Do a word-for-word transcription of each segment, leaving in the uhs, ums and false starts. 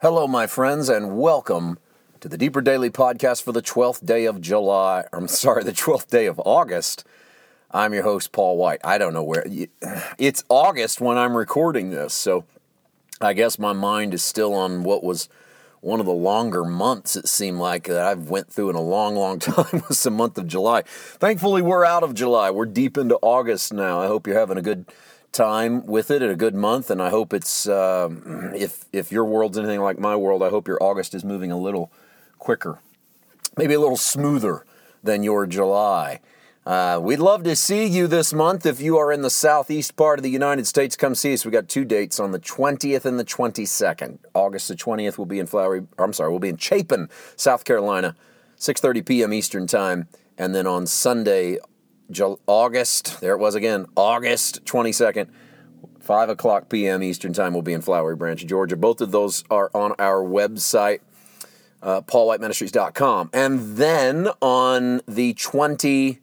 Hello, my friends, and welcome to the Deeper Daily Podcast for the twelfth day of July. I'm sorry, the twelfth day of August. I'm your host, Paul White. I don't know where. It's August when I'm recording this, so I guess my mind is still on what was one of the longer months, it seemed like, that I've went through in a long, long time, was the month of July. Thankfully, we're out of July. We're deep into August now. I hope you're having a good time with it and a good month, and I hope it's, uh, if if your world's anything like my world, I hope your August is moving a little quicker, maybe a little smoother than your July. Uh, we'd love to see you this month. If you are in the southeast part of the United States, come see us. We got two dates on the twentieth and the twenty-second. August the twentieth will be in Flowery, I'm sorry, we'll be in Chapin, South Carolina, six thirty p.m. Eastern Time, and then on Sunday, August, there it was again, August twenty-second, five o'clock p.m. Eastern Time, will be in Flowery Branch, Georgia. Both of those are on our website, uh, paul white ministries dot com. And then on the twenty-eighth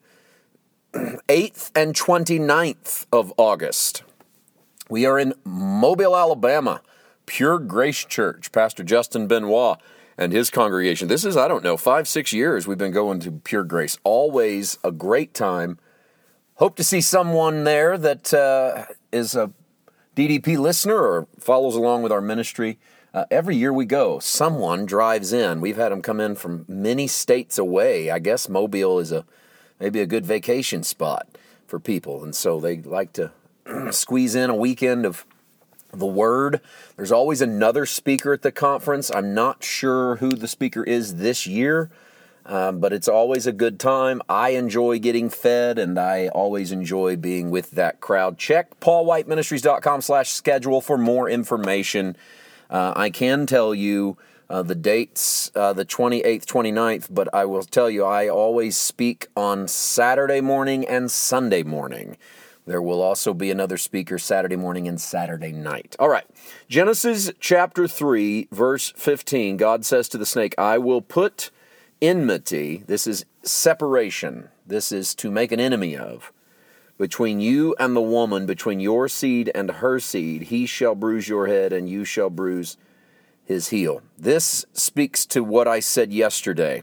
and twenty-ninth of August, we are in Mobile, Alabama, Pure Grace Church. Pastor Justin Benoit and his congregation. This is, I don't know, five, six years we've been going to Pure Grace. Always a great time. Hope to see someone there that uh, is a D D P listener or follows along with our ministry. Uh, every year we go, someone drives in. We've had them come in from many states away. I guess Mobile is a maybe a good vacation spot for people, and so they like to squeeze in a weekend of the Word. There's always another speaker at the conference. I'm not sure who the speaker is this year, um, but it's always a good time. I enjoy getting fed, and I always enjoy being with that crowd. Check paul white ministries dot com slash schedule for more information. Uh, I can tell you uh, the dates, uh, the twenty-eighth, twenty-ninth, but I will tell you I always speak on Saturday morning and Sunday morning. There will also be another speaker Saturday morning and Saturday night. All right, Genesis chapter three, verse fifteen, God says to the snake, I will put enmity, this is separation, this is to make an enemy of, between you and the woman, between your seed and her seed. He shall bruise your head, and you shall bruise his heel. This speaks to what I said yesterday,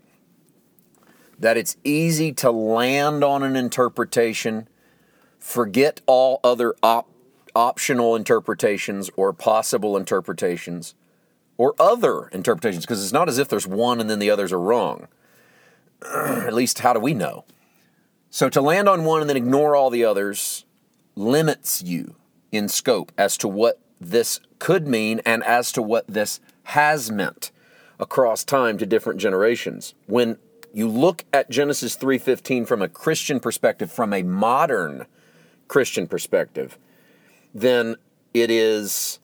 that it's easy to land on an interpretation, forget all other op- optional interpretations or possible interpretations or other interpretations, because it's not as if there's one and then the others are wrong. At least, how do we know? So to land on one and then ignore all the others limits you in scope as to what this could mean and as to what this has meant across time to different generations. When you look at Genesis three fifteen from a Christian perspective, from a modern Christian perspective, then it is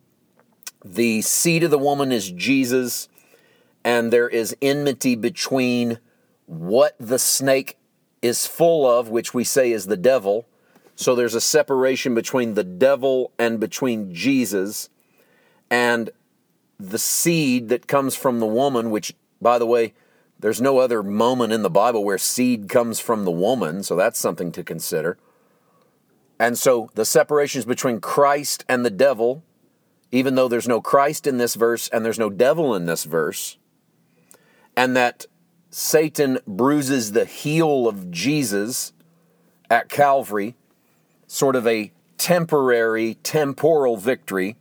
the seed of the woman is Jesus, and there is enmity between what the snake is full of, which we say is the devil. So there's a separation between the devil and between Jesus, and the seed that comes from the woman, which, by the way, there's no other moment in the Bible where seed comes from the woman, so that's something to consider. And so the separation is between Christ and the devil, even though there's no Christ in this verse and there's no devil in this verse, and that Satan bruises the heel of Jesus at Calvary, sort of a temporary, temporal victory,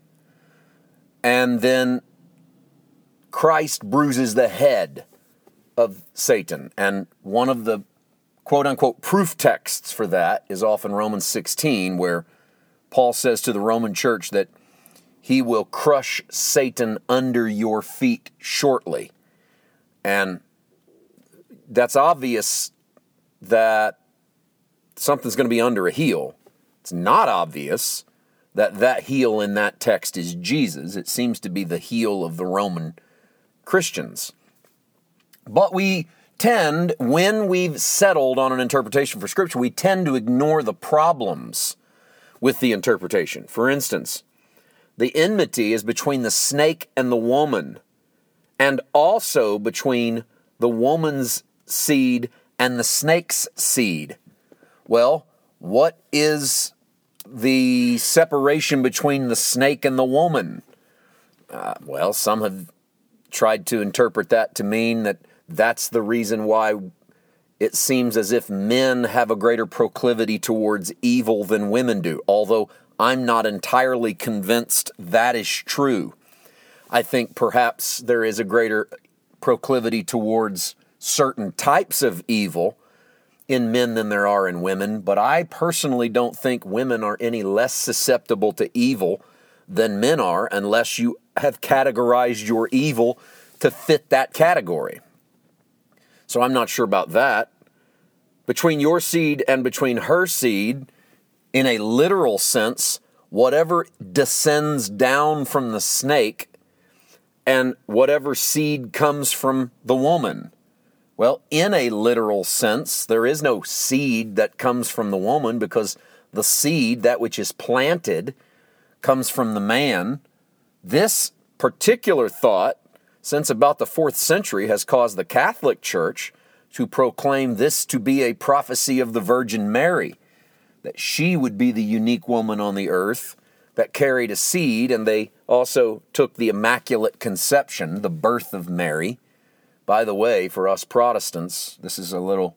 and then Christ bruises the head of Satan. And one of the quote-unquote proof texts for that is often Romans sixteen, where Paul says to the Roman church that he will crush Satan under your feet shortly. And that's obvious that something's going to be under a heel. It's not obvious that that heel in that text is Jesus. It seems to be the heel of the Roman Christians. But we tend, when we've settled on an interpretation for Scripture, we tend to ignore the problems with the interpretation. For instance, the enmity is between the snake and the woman, and also between the woman's seed and the snake's seed. Well, what is the separation between the snake and the woman? Uh, well, some have tried to interpret that to mean that that's the reason why it seems as if men have a greater proclivity towards evil than women do, although I'm not entirely convinced that is true. I think perhaps there is a greater proclivity towards certain types of evil in men than there are in women, but I personally don't think women are any less susceptible to evil than men are unless you have categorized your evil to fit that category. So I'm not sure about that. Between your seed and between her seed, in a literal sense, whatever descends down from the snake and whatever seed comes from the woman. Well, in a literal sense, there is no seed that comes from the woman because the seed, that which is planted, comes from the man. This particular thought, since about the fourth century, has caused the Catholic Church to proclaim this to be a prophecy of the Virgin Mary, that she would be the unique woman on the earth that carried a seed, and they also took the Immaculate Conception, the birth of Mary. By the way, for us Protestants, this is a little,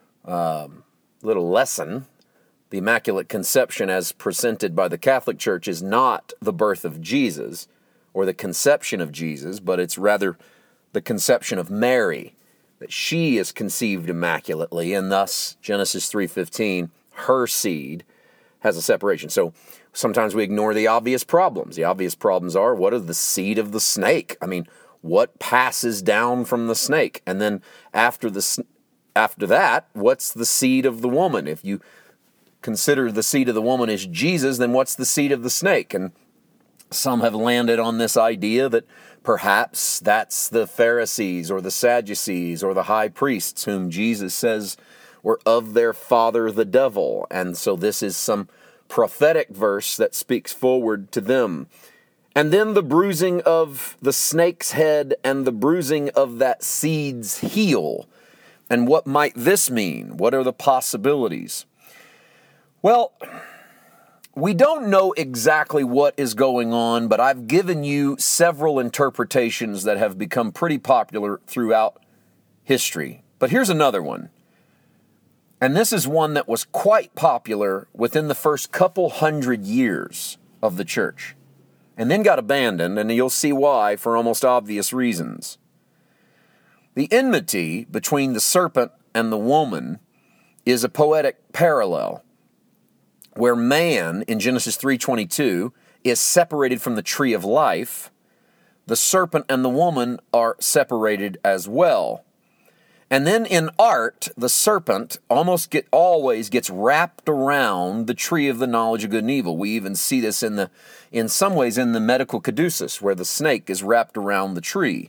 um, little lesson. The Immaculate Conception, as presented by the Catholic Church, is not the birth of Jesus or the conception of Jesus, but it's rather the conception of Mary, that she is conceived immaculately, and thus Genesis three fifteen, her seed, has a separation. So sometimes we ignore the obvious problems. The obvious problems are, what are the seed of the snake? I mean, what passes down from the snake? And then after the after that, what's the seed of the woman? If you consider the seed of the woman is Jesus, then what's the seed of the snake? And some have landed on this idea that perhaps that's the Pharisees or the Sadducees or the high priests whom Jesus says were of their father the devil. And so this is some prophetic verse that speaks forward to them. And then the bruising of the snake's head and the bruising of that seed's heel. And what might this mean? What are the possibilities? Well, we don't know exactly what is going on, but I've given you several interpretations that have become pretty popular throughout history. But here's another one. And this is one that was quite popular within the first couple hundred years of the church, and then got abandoned, and you'll see why for almost obvious reasons. The enmity between the serpent and the woman is a poetic parallel, where man, in Genesis three twenty-two, is separated from the tree of life. The serpent and the woman are separated as well. And then in art, the serpent almost get always gets wrapped around the tree of the knowledge of good and evil. We even see this in the, in some ways, in the medical caduceus, where the snake is wrapped around the tree.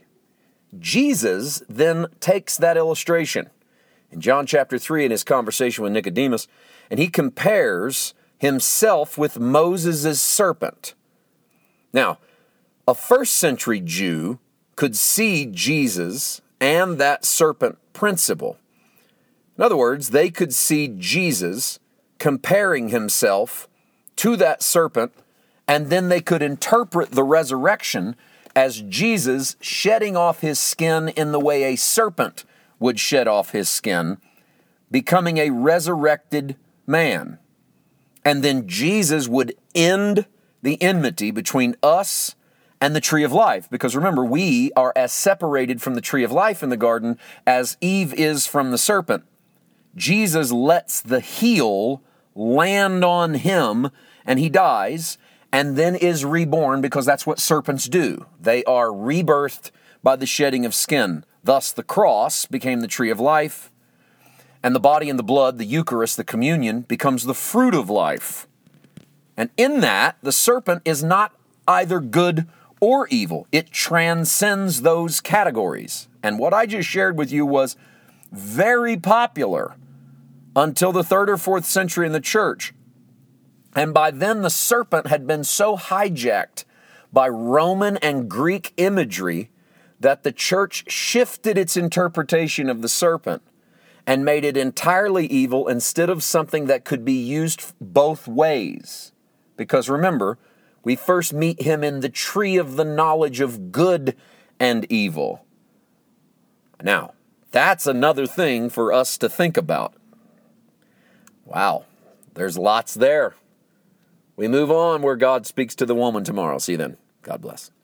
Jesus then takes that illustration in John chapter three in his conversation with Nicodemus, and he compares himself with Moses' serpent. Now, a first century Jew could see Jesus and that serpent principle. In other words, they could see Jesus comparing himself to that serpent, and then they could interpret the resurrection as Jesus shedding off his skin in the way a serpent would shed off his skin, becoming a resurrected man. And then Jesus would end the enmity between us and the tree of life. Because remember, we are as separated from the tree of life in the garden as Eve is from the serpent. Jesus lets the heel land on him, and he dies, and then is reborn, because that's what serpents do. They are rebirthed by the shedding of skin. Thus, the cross became the tree of life, and the body and the blood, the Eucharist, the communion, becomes the fruit of life. And in that, the serpent is not either good or evil. It transcends those categories. And what I just shared with you was very popular until the third or fourth century in the church. And by then, the serpent had been so hijacked by Roman and Greek imagery that the church shifted its interpretation of the serpent and made it entirely evil instead of something that could be used both ways. Because remember, We first meet him in the tree of the knowledge of good and evil. Now, that's another thing for us to think about. Wow, there's lots there. We move on where God speaks to the woman tomorrow. See you then. God bless.